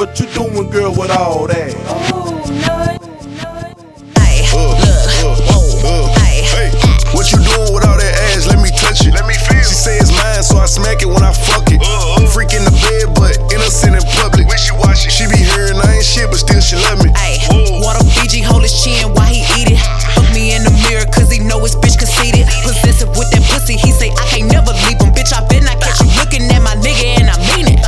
What you doing, girl, with all that? What you doing with all that ass? Let me touch it. Let me feel. She say it's mine, so I smack it when I fuck it. Freak in the bed, but innocent in public. Wishy-washy. She be hearing I ain't shit, but still she love me. Water Fiji, hold his chin while he eat it. Look me in the mirror, cause he know his bitch conceited. Possessive with that pussy, he say I can't never leave him. Bitch, I bet not catch you looking at my nigga, and I mean it.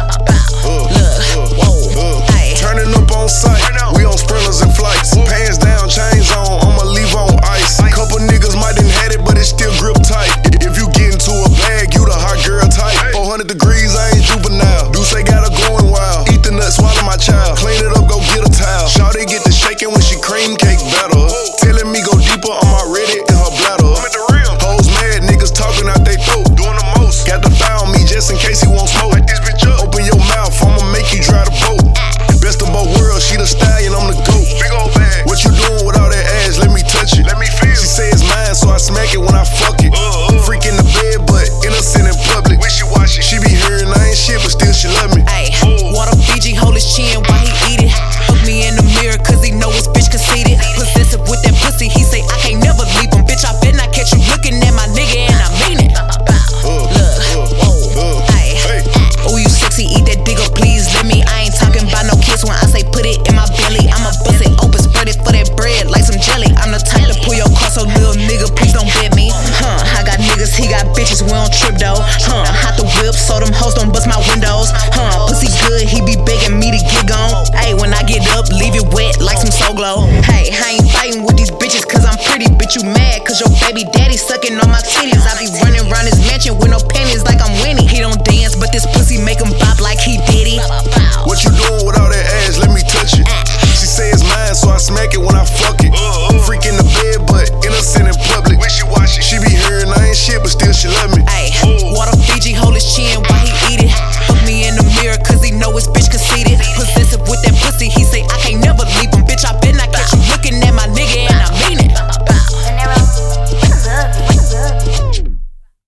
Turning up on sight, we on sprinters and flights. Pants down, chains on, I'ma leave on ice. Couple niggas might done had it, but it still grip tight. If you get into a bag, you the hot girl type. 400 degrees, I ain't juvenile. Do say got her going wild. Eat the nut, swallow my child. Clean it up, go get a towel. Shawty get the shaking when she cream cake better. Telling me go deeper, I'm already in her bladder. I'm at the rim. Hoes mad, niggas talking out they throat. Doing the most. Got the file on me just in case he won't smoke. Like this bitch up. Open your mouth, I'ma make you dry the boat. Best of both worlds, she the stallion, I'm the goat. Big old bag. What you doing with all that ass? Let me touch it. Let me feel. She say it's mine, so I smack it when I fuck it. Freak in the bed, but innocent in public. Wishy-washy. She be hearing I ain't shit, but still she love me. Water Fiji, hold his chin while he eat it. Look me in the mirror, cause he know his bitch conceited. Possessive with that pussy, he say I can't never leave him. Bitch, I bet not catch you looking at my nigga, and I mean it. Oh, you sexy, eat that dick up, please let me. I ain't talking about no kiss when I say put it in my belly. I'ma bust it open, spread it for that bread like some jelly. I'm the type to pull your car, so little nigga, please don't bet me. I got niggas, he got bitches, we don't trip though. I'm hot the whip, so them hoes don't bust my windows. Pussy good, he be begging me to get gone. Hey, when I get up, leave it wet like some Soul Glow. Hey, I ain't fighting with these bitches cause I'm pretty, bitch, you mad cause your baby daddy sucking on my titty.